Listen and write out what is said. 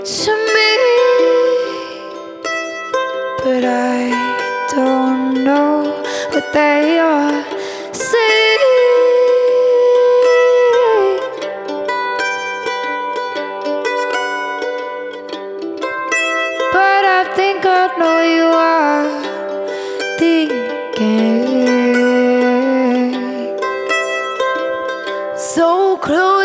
to me, but I don't know what they are saying. But I think I know you are thinking so close.